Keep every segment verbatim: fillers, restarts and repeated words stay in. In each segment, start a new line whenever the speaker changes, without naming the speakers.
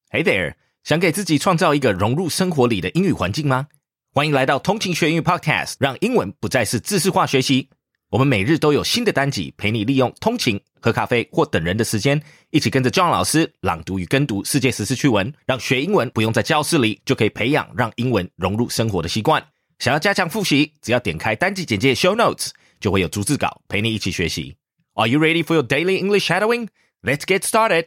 Hey there， 想给自己创造一个融入生活里的英语环境吗？欢迎来到通勤学英语 Podcast， 让英文不再是知识化学习。我们每日都有新的单集，陪你利用通勤、喝咖啡或等人的时间，一起跟着 John 老师朗读与跟读世界时事趣闻，让学英文不用在教室里，就可以培养让英文融入生活的习惯。想要加强复习，只要点开单集简介 Show Notes， 就会有逐字稿陪你一起学习。Are you ready for your daily English shadowing? Let's get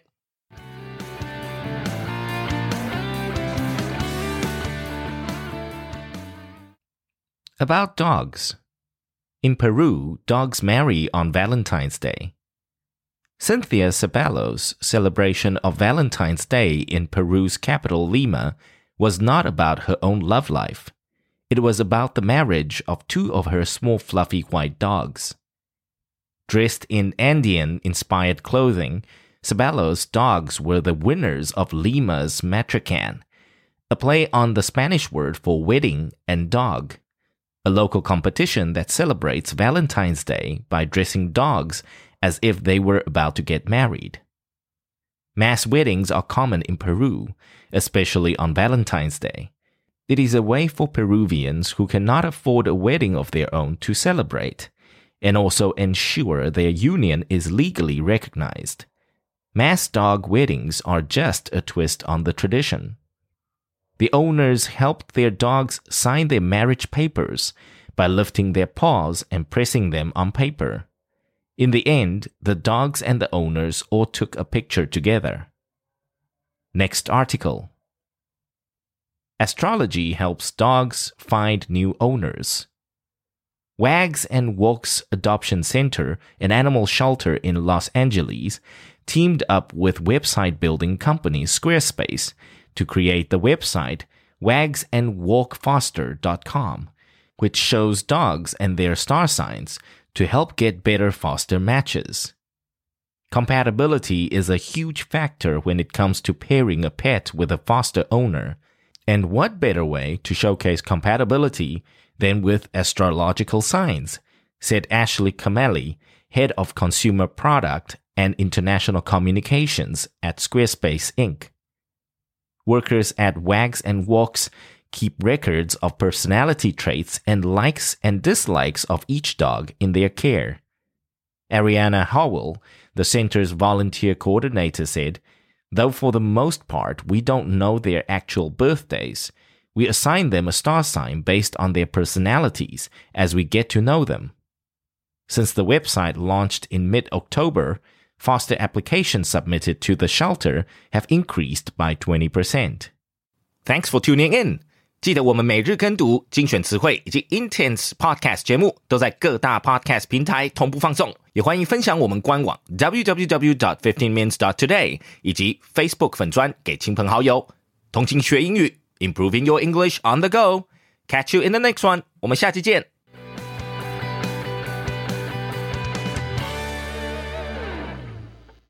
started.About dogs. In Peru, dogs marry on Valentine's Day. Cynthia Ceballos' celebration of Valentine's Day in Peru's capital Lima was not about her own love life. It was about the marriage of two of her small fluffy white dogs. Dressed in Andean-inspired clothing, Ceballos' dogs were the winners of Lima's Matrican, a play on the Spanish word for wedding and dog.A local competition that celebrates Valentine's Day by dressing dogs as if they were about to get married. Mass weddings are common in Peru, especially on Valentine's Day. It is a way for Peruvians who cannot afford a wedding of their own to celebrate, and also ensure their union is legally recognized. Mass dog weddings are just a twist on the tradition.The owners helped their dogs sign their marriage papers by lifting their paws and pressing them on paper. In the end, the dogs and the owners all took a picture together. Next article. Astrology helps dogs find new owners. Wags and Walks Adoption Center, an animal shelter in Los Angeles, teamed up with website building company Squarespace.to create the website wags and walk foster dot com, which shows dogs and their star signs to help get better foster matches. Compatibility is a huge factor when it comes to pairing a pet with a foster owner, and what better way to showcase compatibility than with astrological signs, said Ashley Camelli, head of consumer product and international communications at Squarespace Incorporated.Workers at Wags and Walks keep records of personality traits and likes and dislikes of each dog in their care. Ariana Howell, the center's volunteer coordinator, said, "Though for the most part we don't know their actual birthdays, we assign them a star sign based on their personalities as we get to know them. Since the website launched in mid-October,Foster applications submitted to the shelter have increased by twenty percent. Thanks for tuning in. 记得我们每日跟读、精选词汇以及 Intense Podcast 节目都在各大 Podcast 平台同步放送，也欢迎分享我们官网 double-u double-u double-u dot fifteen minutes dot today 以及 Facebook 粉专给亲朋好友。通勤学英语 ，Improving your English on the go. Catch you in the next one. 我们下期见。